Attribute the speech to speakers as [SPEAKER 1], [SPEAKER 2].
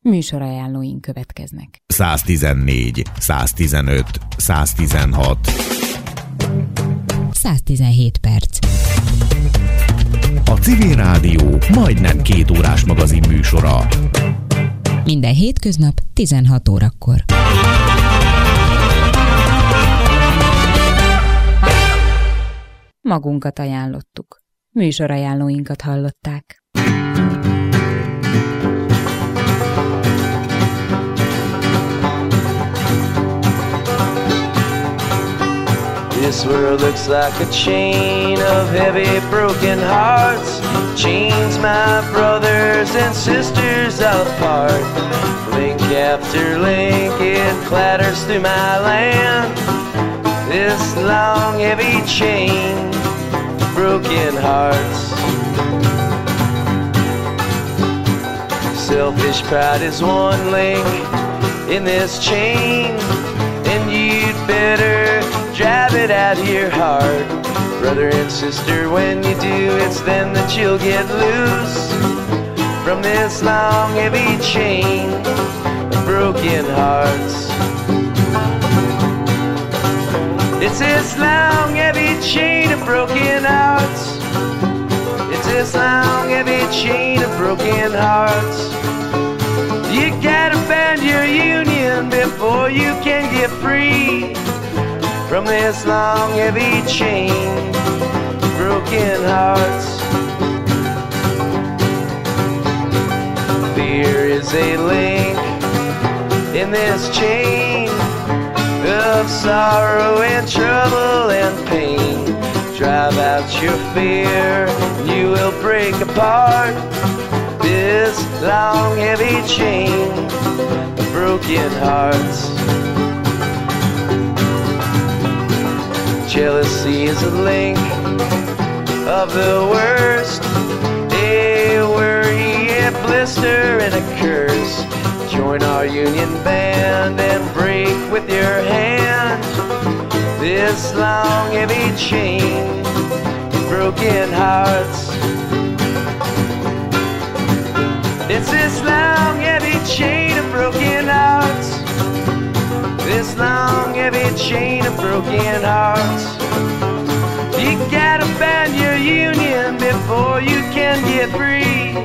[SPEAKER 1] Műsorajánlóink következnek.
[SPEAKER 2] 114, 115, 116
[SPEAKER 1] 117 perc.
[SPEAKER 2] A Civil Rádió majdnem 2 órás magazin műsora.
[SPEAKER 1] Minden hétköznap 16 órakor. Magunkat ajánlottuk. Műsorajánlóinkat hallották.
[SPEAKER 3] This world looks like a chain of heavy broken hearts, chains my brothers and sisters apart. Link after link it clatters through my land, this long heavy chain of broken hearts. Selfish pride is one link in this chain, and you'd better drive it out of your heart. Brother and sister, when you do, it's then that you'll get loose from this long heavy chain of broken hearts. It's this long heavy chain of broken hearts. It's this long heavy chain of broken hearts. You gotta bend your union before you can get free from this long heavy chain of broken hearts. Fear is a link in this chain of sorrow and trouble and pain. Drive out your fear, you will break apart this long heavy chain of broken hearts. Jealousy is a link of the worst, a worry, a blister, and a curse. Join our union band and break with your hand this long heavy chain of broken hearts. It's this long heavy chain of broken hearts, this long heavy chain of broken hearts. You gotta bend your union before you can get free